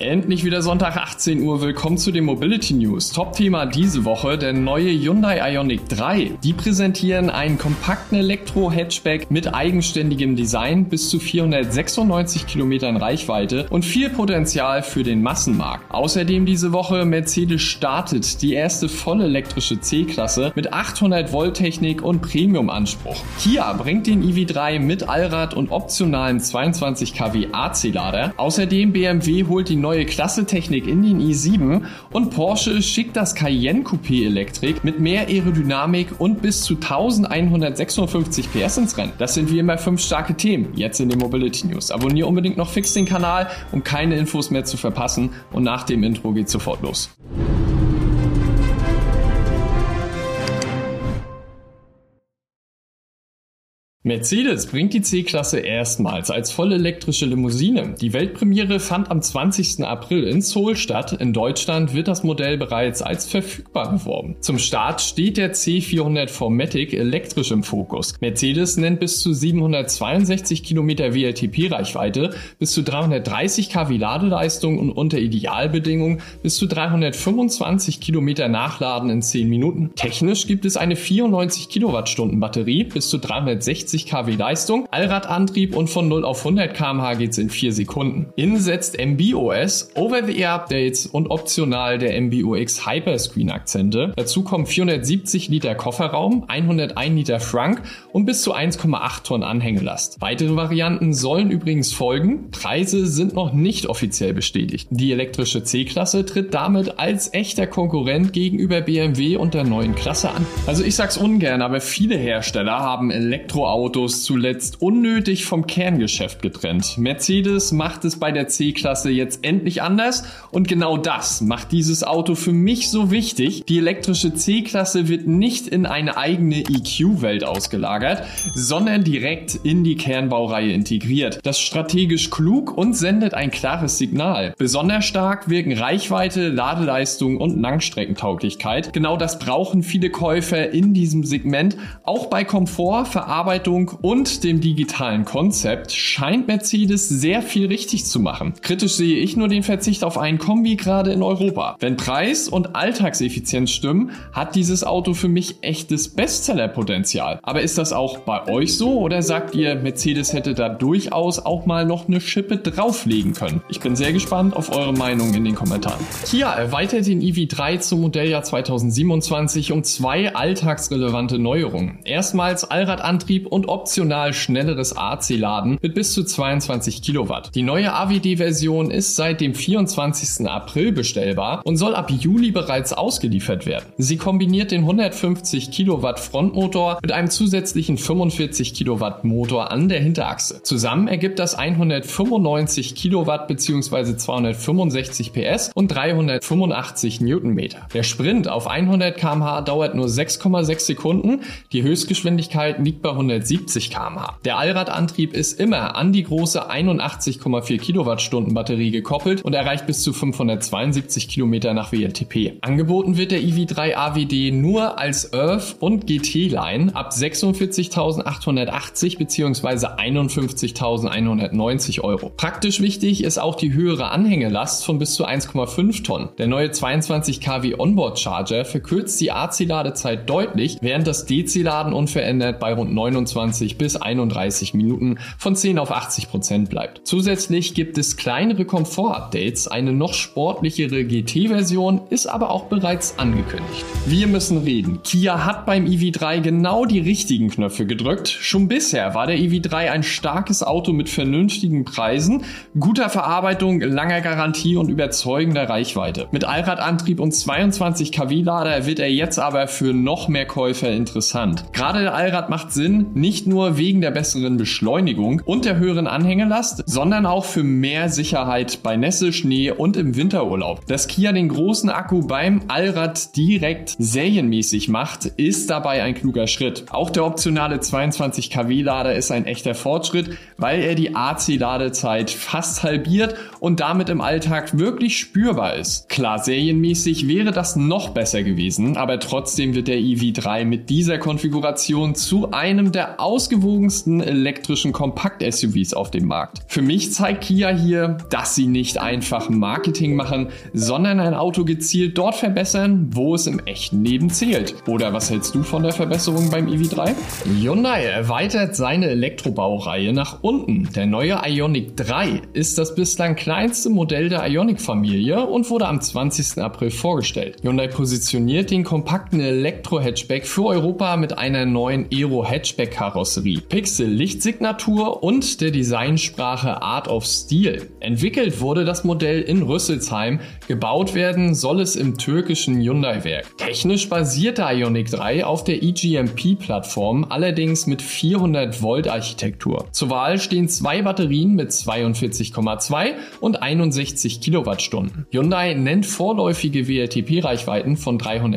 Endlich wieder Sonntag 18 Uhr, willkommen zu den Mobility News. Top-Thema diese Woche, der neue Hyundai Ioniq 3. Die präsentieren einen kompakten Elektro-Hatchback mit eigenständigem Design, bis zu 496 Kilometern Reichweite und viel Potenzial für den Massenmarkt. Außerdem diese Woche, Mercedes startet die erste voll elektrische C-Klasse mit 800 Volt Technik und Premium-Anspruch. Kia bringt den EV3 mit Allrad und optionalen 22 kW AC-Lader. Außerdem BMW holt die neue Klasse-Technik in den i7 und Porsche schickt das Cayenne Coupé Elektrik mit mehr Aerodynamik und bis zu 1156 PS ins Rennen. Das sind wie immer 5 starke Themen, jetzt in den Mobility News. Abonniere unbedingt noch fix den Kanal, um keine Infos mehr zu verpassen, und nach dem Intro geht's sofort los. Mercedes bringt die C-Klasse erstmals als voll elektrische Limousine. Die Weltpremiere fand am 20. April in Seoul statt. In Deutschland wird das Modell bereits als verfügbar beworben. Zum Start steht der C400 4MATIC elektrisch im Fokus. Mercedes nennt bis zu 762 Kilometer WLTP-Reichweite, bis zu 330 kW Ladeleistung und unter Idealbedingungen bis zu 325 Kilometer Nachladen in 10 Minuten. Technisch gibt es eine 94 Kilowattstunden Batterie, bis zu 360 kW Leistung, Allradantrieb und von 0 auf 100 km/h geht's in 4 Sekunden. Innen setzt MB.OS, Over-the-Air-Updates und optional der MBUX Hyperscreen Akzente. Dazu kommen 470 Liter Kofferraum, 101 Liter Frunk und bis zu 1,8 Tonnen Anhängelast. Weitere Varianten sollen übrigens folgen. Preise sind noch nicht offiziell bestätigt. Die elektrische C-Klasse tritt damit als echter Konkurrent gegenüber BMW und der neuen Klasse an. Also ich sag's ungern, aber viele Hersteller haben Elektroautos zuletzt unnötig vom Kerngeschäft getrennt. Mercedes macht es bei der C-Klasse jetzt endlich anders und genau das macht dieses Auto für mich so wichtig. Die elektrische C-Klasse wird nicht in eine eigene EQ-Welt ausgelagert, sondern direkt in die Kernbaureihe integriert. Das ist strategisch klug und sendet ein klares Signal. Besonders stark wirken Reichweite, Ladeleistung und Langstreckentauglichkeit. Genau das brauchen viele Käufer in diesem Segment. Auch bei Komfort, Verarbeitung und dem digitalen Konzept scheint Mercedes sehr viel richtig zu machen. Kritisch sehe ich nur den Verzicht auf einen Kombi gerade in Europa. Wenn Preis und Alltagseffizienz stimmen, hat dieses Auto für mich echtes Bestsellerpotenzial. Aber ist das auch bei euch so oder sagt ihr, Mercedes hätte da durchaus auch mal noch eine Schippe drauflegen können? Ich bin sehr gespannt auf eure Meinung in den Kommentaren. Kia erweitert den EV3 zum Modelljahr 2027 um 2 alltagsrelevante Neuerungen. Erstmals Allradantrieb und optional schnelleres AC-Laden mit bis zu 22 Kilowatt. Die neue AWD-Version ist seit dem 24. April bestellbar und soll ab Juli bereits ausgeliefert werden. Sie kombiniert den 150 Kilowatt Frontmotor mit einem zusätzlichen 45 Kilowatt Motor an der Hinterachse. Zusammen ergibt das 195 Kilowatt bzw. 265 PS und 385 Newtonmeter. Der Sprint auf 100 km/h dauert nur 6,6 Sekunden. Die Höchstgeschwindigkeit liegt bei 170 km/h. Der Allradantrieb ist immer an die große 81,4 Kilowattstunden Batterie gekoppelt und erreicht bis zu 572 Kilometer nach WLTP. Angeboten wird der EV3 AWD nur als Earth und GT-Line ab 46.880 bzw. 51.190 Euro. Praktisch wichtig ist auch die höhere Anhängelast von bis zu 1,5 Tonnen. Der neue 22 kW Onboard-Charger verkürzt die AC-Ladezeit deutlich, während das DC-Laden unverändert bei rund 29 bis 31 Minuten von 10 auf 80% bleibt. Zusätzlich gibt es kleinere Komfort-Updates, eine noch sportlichere GT-Version ist aber auch bereits angekündigt. Wir müssen reden. Kia hat beim EV3 genau die richtigen Knöpfe gedrückt. Schon bisher war der EV3 ein starkes Auto mit vernünftigen Preisen, guter Verarbeitung, langer Garantie und überzeugender Reichweite. Mit Allradantrieb und 22 kW Lader wird er jetzt aber für noch mehr Käufer interessant. Gerade der Allrad macht Sinn, nicht nur wegen der besseren Beschleunigung und der höheren Anhängelast, sondern auch für mehr Sicherheit bei Nässe, Schnee und im Winterurlaub. Dass Kia den großen Akku beim Allrad direkt serienmäßig macht, ist dabei ein kluger Schritt. Auch der optionale 22 kW Lader ist ein echter Fortschritt, weil er die AC-Ladezeit fast halbiert und damit im Alltag wirklich spürbar ist. Klar, serienmäßig wäre das noch besser gewesen, aber trotzdem wird der EV3 mit dieser Konfiguration zu einem der der ausgewogensten elektrischen Kompakt-SUVs auf dem Markt. Für mich zeigt Kia hier, dass sie nicht einfach Marketing machen, sondern ein Auto gezielt dort verbessern, wo es im echten Leben zählt. Oder was hältst du von der Verbesserung beim i3? Hyundai erweitert seine Elektrobaureihe nach unten. Der neue Ioniq 3 ist das bislang kleinste Modell der Ioniq-Familie und wurde am 20. April vorgestellt. Hyundai positioniert den kompakten Elektro-Hatchback für Europa mit einer neuen Aero-Hatchback-Karosserie, Pixel-Lichtsignatur und der Designsprache Art of Steel. Entwickelt wurde das Modell in Rüsselsheim, gebaut werden soll es im türkischen Hyundai-Werk. Technisch basiert der Ioniq 3 auf der eGMP-Plattform, allerdings mit 400-Volt-Architektur. Zur Wahl stehen zwei Batterien mit 42,2 und 61 Kilowattstunden. Hyundai nennt vorläufige WLTP-Reichweiten von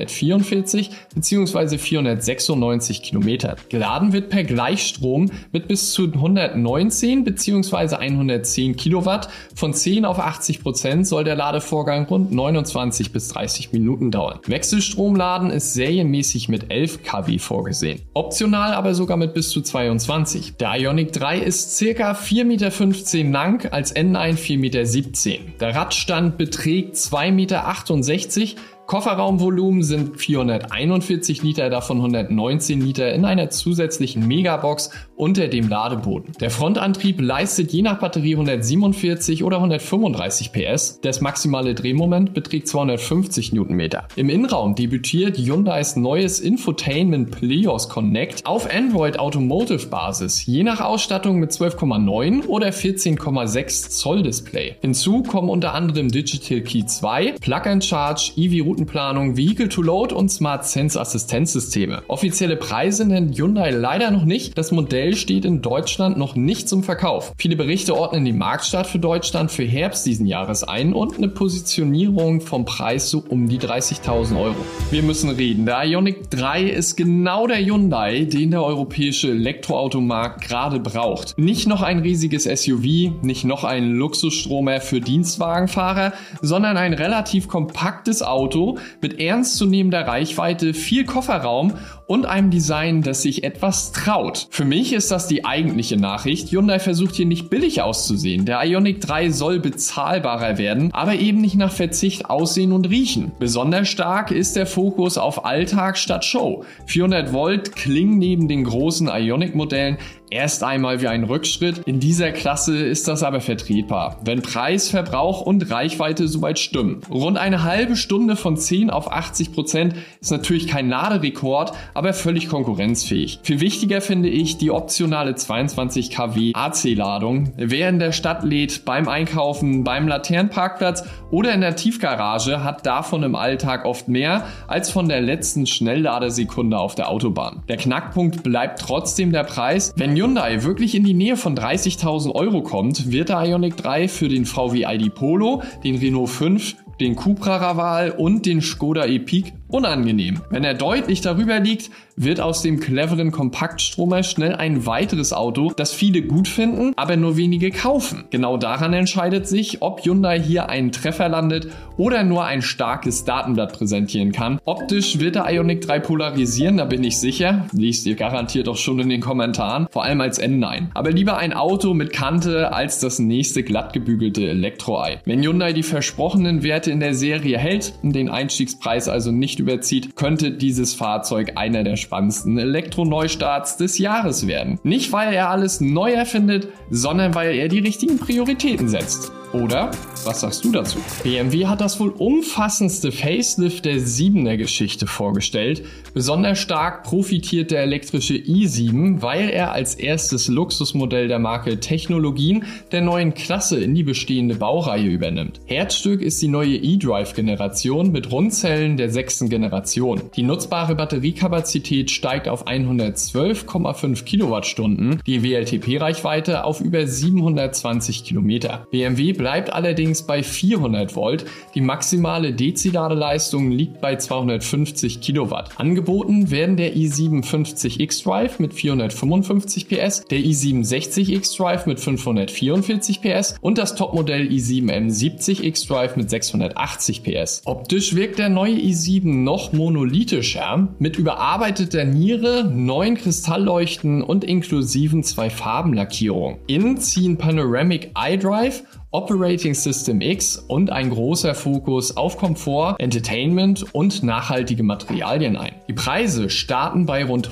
344 bzw. 496 Kilometern. Geladen wird per Gleichstrom mit bis zu 119 bzw. 110 Kilowatt. Von 10 auf 80% soll der Ladevorgang rund 29 bis 30 Minuten dauern. Wechselstromladen ist serienmäßig mit 11 kW vorgesehen. Optional aber sogar mit bis zu 22. Der Ioniq 3 ist ca. 4,15 Meter lang, als N1 4,17 Meter. Der Radstand beträgt 2,68 Meter. Kofferraumvolumen sind 441 Liter, davon 119 Liter in einer zusätzlichen Megabox unter dem Ladeboden. Der Frontantrieb leistet je nach Batterie 147 oder 135 PS. Das maximale Drehmoment beträgt 250 Newtonmeter. Im Innenraum debütiert Hyundais neues Infotainment Pleos Connect auf Android Automotive Basis, je nach Ausstattung mit 12,9 oder 14,6 Zoll Display. Hinzu kommen unter anderem Digital Key 2, Plug and Charge, EV-Routenplanung, Vehicle to Load und Smart Sense Assistenzsysteme. Offizielle Preise nennt Hyundai leider noch nicht. Das Modell steht in Deutschland noch nicht zum Verkauf. Viele Berichte ordnen den Marktstart für Deutschland für Herbst diesen Jahres ein und eine Positionierung vom Preis so um die 30.000 €. Wir müssen reden. Der Ioniq 3 ist genau der Hyundai, den der europäische Elektroautomarkt gerade braucht. Nicht noch ein riesiges SUV, nicht noch ein Luxusstromer für Dienstwagenfahrer, sondern ein relativ kompaktes Auto mit ernstzunehmender Reichweite, viel Kofferraum und einem Design, das sich etwas traut. Für mich ist das die eigentliche Nachricht. Hyundai versucht hier nicht billig auszusehen. Der Ioniq 3 soll bezahlbarer werden, aber eben nicht nach Verzicht aussehen und riechen. Besonders stark ist der Fokus auf Alltag statt Show. 400 Volt klingen neben den großen Ioniq-Modellen erst einmal wie ein Rückschritt. In dieser Klasse ist das aber vertretbar, wenn Preis, Verbrauch und Reichweite soweit stimmen. Rund eine halbe Stunde von 10 auf 80% ist natürlich kein Laderekord, aber völlig konkurrenzfähig. Viel wichtiger finde ich die optionale 22 kW AC-Ladung. Wer in der Stadt lädt, beim Einkaufen, beim Laternenparkplatz oder in der Tiefgarage, hat davon im Alltag oft mehr als von der letzten Schnellladesekunde auf der Autobahn. Der Knackpunkt bleibt trotzdem der Preis. Wenn Hyundai wirklich in die Nähe von 30.000 € kommt, wird der Ioniq 3 für den VW ID Polo, den Renault 5, den Cupra Raval und den Skoda Epiq unangenehm. Wenn er deutlich darüber liegt, wird aus dem cleveren Kompaktstromer schnell ein weiteres Auto, das viele gut finden, aber nur wenige kaufen. Genau daran entscheidet sich, ob Hyundai hier einen Treffer landet oder nur ein starkes Datenblatt präsentieren kann. Optisch wird der Ioniq 3 polarisieren, da bin ich sicher. Liest ihr garantiert auch schon in den Kommentaren, vor allem als N9. Aber lieber ein Auto mit Kante als das nächste glattgebügelte Elektro-Ei. Wenn Hyundai die versprochenen Werte in der Serie hält und den Einstiegspreis also nicht überzieht, könnte dieses Fahrzeug einer der spannendsten Elektro-Neustarts des Jahres werden. Nicht, weil er alles neu erfindet, sondern weil er die richtigen Prioritäten setzt. Oder? Was sagst du dazu? BMW hat das wohl umfassendste Facelift der 7er Geschichte vorgestellt. Besonders stark profitiert der elektrische i7, weil er als erstes Luxusmodell der Marke Technologien der neuen Klasse in die bestehende Baureihe übernimmt. Herzstück ist die neue eDrive-Generation mit Rundzellen der 6. Generation. Die nutzbare Batteriekapazität steigt auf 112,5 Kilowattstunden, die WLTP-Reichweite auf über 720 Kilometer. BMW bleibt allerdings allerdings bei 400 Volt. Die maximale DC-Ladeleistung liegt bei 250 Kilowatt. Angeboten werden der i7 50 xDrive mit 455 PS, der i7 60 xDrive mit 544 PS und das Topmodell i7 M70 xDrive mit 680 PS. Optisch wirkt der neue i7 noch monolithischer, mit überarbeiteter Niere, neuen Kristallleuchten und inklusiven 2-Farben-Lackierung. Innen ziehen Panoramic iDrive, Operating System X und ein großer Fokus auf Komfort, Entertainment und nachhaltige Materialien ein. Die Preise starten bei rund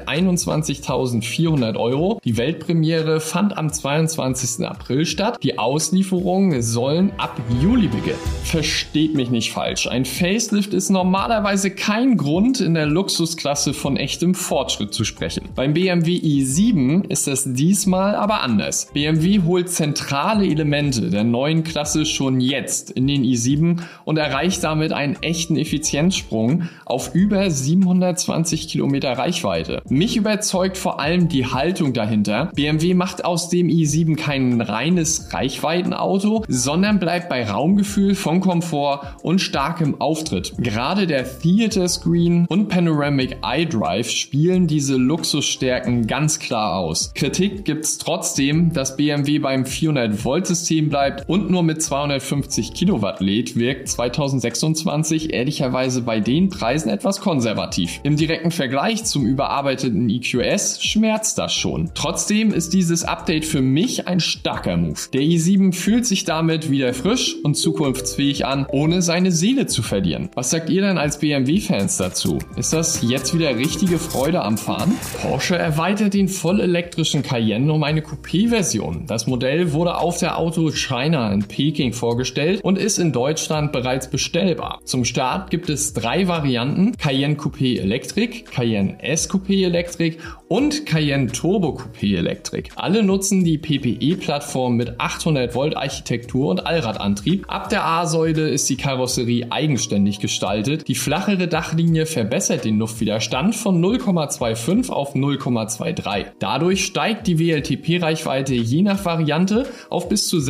121.400 Euro. Die Weltpremiere fand am 22. April statt. Die Auslieferungen sollen ab Juli beginnen. Versteht mich nicht falsch. Ein Facelift ist normalerweise kein Grund, in der Luxusklasse von echtem Fortschritt zu sprechen. Beim BMW i7 ist das diesmal aber anders. BMW holt zentrale Elemente der neuen Klasse schon jetzt in den i7 und erreicht damit einen echten Effizienzsprung auf über 720 Kilometer Reichweite. Mich überzeugt vor allem die Haltung dahinter. BMW macht aus dem i7 kein reines Reichweitenauto, sondern bleibt bei Raumgefühl, von Komfort und starkem Auftritt. Gerade der Theater Screen und Panoramic iDrive spielen diese Luxusstärken ganz klar aus. Kritik gibt's trotzdem, dass BMW beim 400-Volt-System bleibt und nur mit 250 Kilowatt lädt, wirkt 2026 ehrlicherweise bei den Preisen etwas konservativ. Im direkten Vergleich zum überarbeiteten EQS schmerzt das schon. Trotzdem ist dieses Update für mich ein starker Move. Der i7 fühlt sich damit wieder frisch und zukunftsfähig an, ohne seine Seele zu verlieren. Was sagt ihr denn als BMW-Fans dazu? Ist das jetzt wieder richtige Freude am Fahren? Porsche erweitert den vollelektrischen Cayenne um eine Coupé-Version. Das Modell wurde auf der Auto China in Peking vorgestellt und ist in Deutschland bereits bestellbar. Zum Start gibt es 3 Varianten: Cayenne Coupé Electric, Cayenne S Coupé Electric und Cayenne Turbo Coupé Electric. Alle nutzen die PPE-Plattform mit 800 Volt Architektur und Allradantrieb. Ab der A-Säule ist die Karosserie eigenständig gestaltet. Die flachere Dachlinie verbessert den Luftwiderstand von 0,25 auf 0,23. Dadurch steigt die WLTP-Reichweite je nach Variante auf bis zu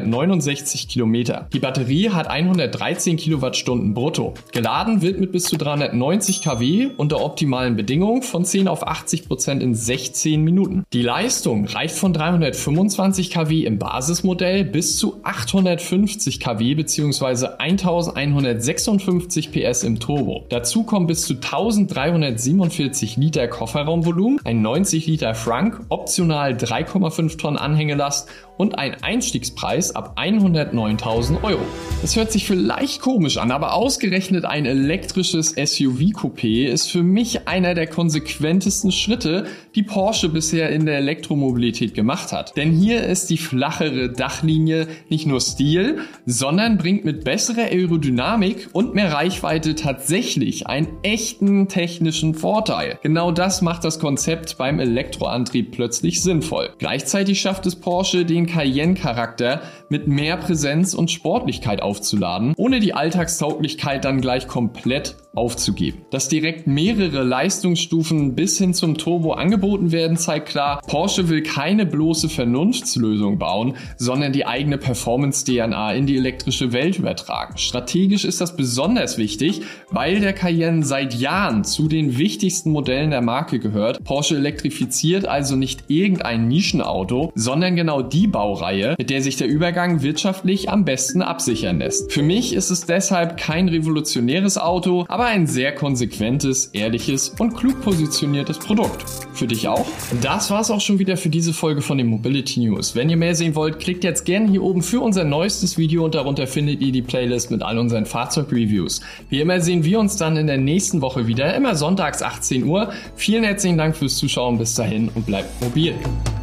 669 Kilometer. Die Batterie hat 113 Kilowattstunden brutto. Geladen wird mit bis zu 390 kW unter optimalen Bedingungen von 10 auf 80% in 16 Minuten. Die Leistung reicht von 325 kW im Basismodell bis zu 850 kW bzw. 1156 PS im Turbo. Dazu kommen bis zu 1347 Liter Kofferraumvolumen, ein 90 Liter Frunk, optional 3,5 Tonnen Anhängelast und ein Einstiegspreis ab 109.000 Euro. Das hört sich vielleicht komisch an, aber ausgerechnet ein elektrisches SUV-Coupé ist für mich einer der konsequentesten Schritte, die Porsche bisher in der Elektromobilität gemacht hat. Denn hier ist die flachere Dachlinie nicht nur Stil, sondern bringt mit besserer Aerodynamik und mehr Reichweite tatsächlich einen echten technischen Vorteil. Genau das macht das Konzept beim Elektroantrieb plötzlich sinnvoll. Gleichzeitig schafft es Porsche, den Cayenne-Charakter mit mehr Präsenz und Sportlichkeit aufzuladen, ohne die Alltagstauglichkeit dann gleich komplett aufzugeben. Dass direkt mehrere Leistungsstufen bis hin zum Turbo angeboten werden, zeigt klar, Porsche will keine bloße Vernunftslösung bauen, sondern die eigene Performance-DNA in die elektrische Welt übertragen. Strategisch ist das besonders wichtig, weil der Cayenne seit Jahren zu den wichtigsten Modellen der Marke gehört. Porsche elektrifiziert also nicht irgendein Nischenauto, sondern genau die Baureihe, mit der sich der Übergang wirtschaftlich am besten absichern lässt. Für mich ist es deshalb kein revolutionäres Auto, aber ein sehr konsequentes, ehrliches und klug positioniertes Produkt. Für dich auch? Das war's auch schon wieder für diese Folge von den Mobility News. Wenn ihr mehr sehen wollt, klickt jetzt gerne hier oben für unser neuestes Video und darunter findet ihr die Playlist mit all unseren Fahrzeugreviews. Wie immer sehen wir uns dann in der nächsten Woche wieder, immer sonntags 18 Uhr. Vielen herzlichen Dank fürs Zuschauen, bis dahin und bleibt mobil.